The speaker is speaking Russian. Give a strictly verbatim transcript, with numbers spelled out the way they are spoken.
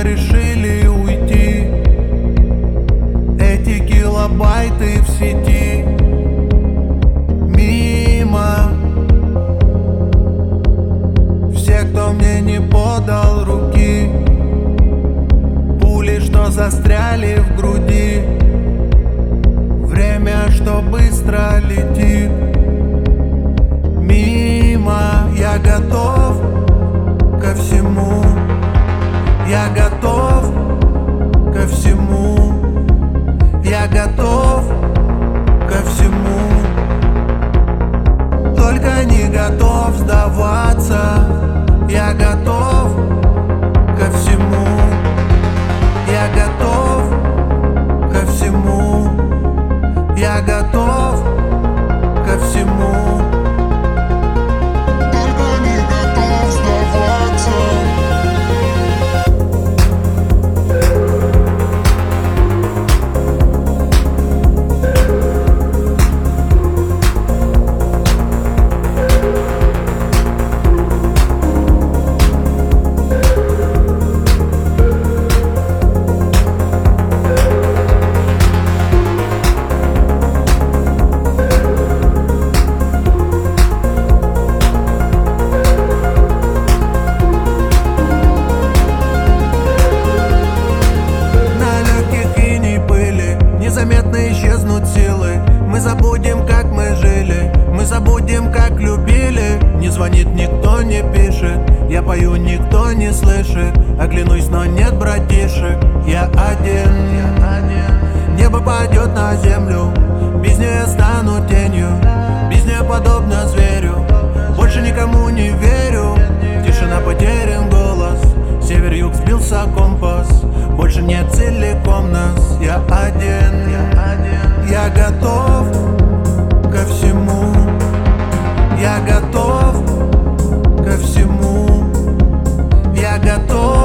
решили уйти. Эти килобайты в сети мимо. Все, кто мне не подал руки, пули, что застряли в груди. Время, что быстро летит мимо. Я готов ко всему, я готов ко всему, я готов ко всему. Только не готов сдаваться. Я готов ко всему, я готов ко всему, я готов ко всему. Только не готов сдаваться. Незаметно исчезнут силы. Мы забудем, как мы жили, мы забудем, как любили. Не звонит никто, не пишет, я пою, никто не слышит. Оглянусь, но нет братишек. Я один, я один. Небо падет на землю, без нее я стану тенью, без нее подобно зверю. Больше никому не верю. Тишина, потерян голос, север-юг, сбился компас. Больше нет целиком нас. Я один, я один. Я готов ко всему, я готов ко всему, я готов